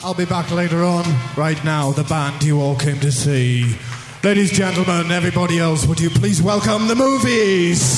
I'll be back later on. Right now, the band you all came to see. Ladies, gentlemen, everybody else, would you please welcome the Movies?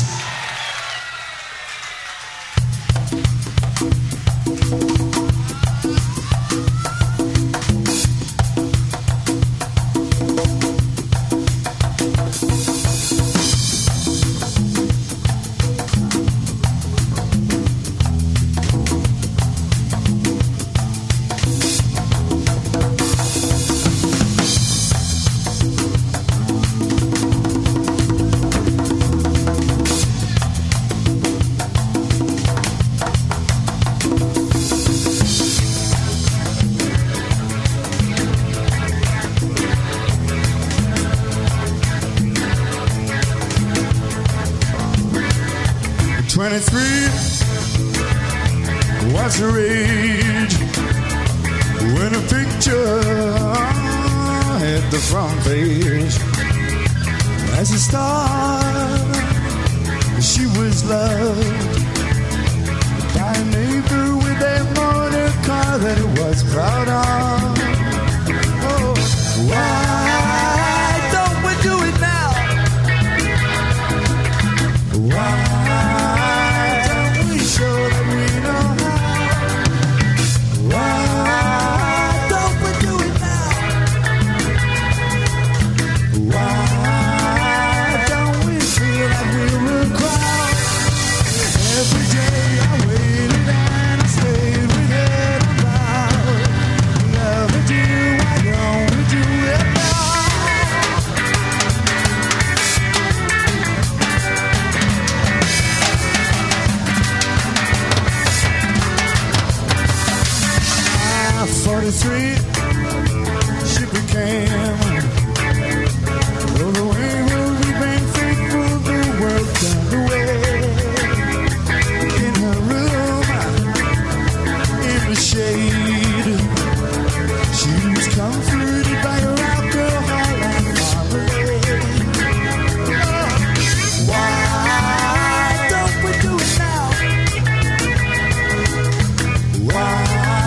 What's the rage when a picture hit the front page? As a star, she was loved by a neighbor with a motor car that he was proud of. Oh, why don't we do it now? Why? She became the way will remain faithful the world turned away. In her room, in the shade, she was comforted by her alcohol and marmalade. Why don't we do it now? Why?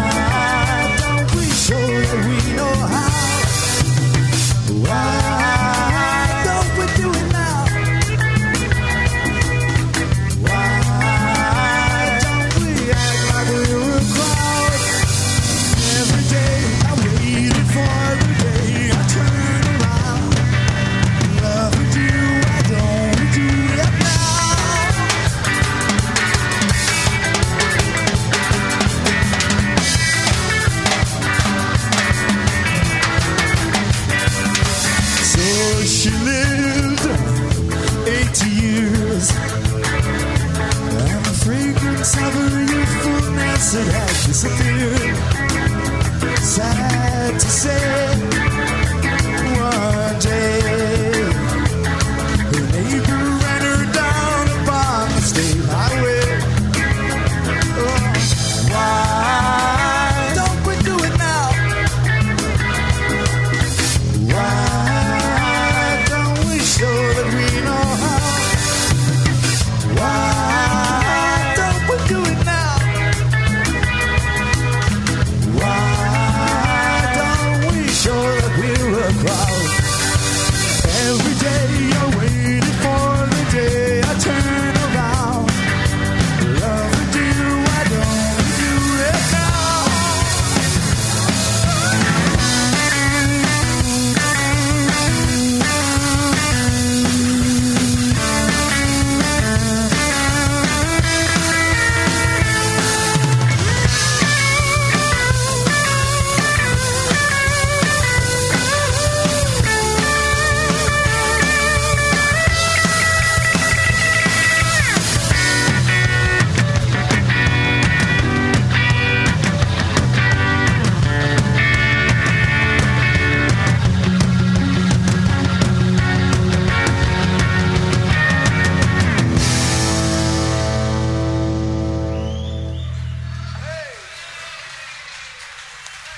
She lived 80 years, and the fragrance of her youthfulness it had disappeared. Sad to say, one day her neighbor ran her down upon the state highway. Oh, why don't we do it now? Why? So that we know how. Why don't we do it now? Why don't we show that we're a crowd? Every day I waited for the day I turn around. Loving you, why don't we do it now?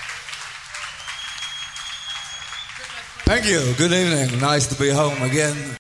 Thank you. Good evening. Nice to be home again.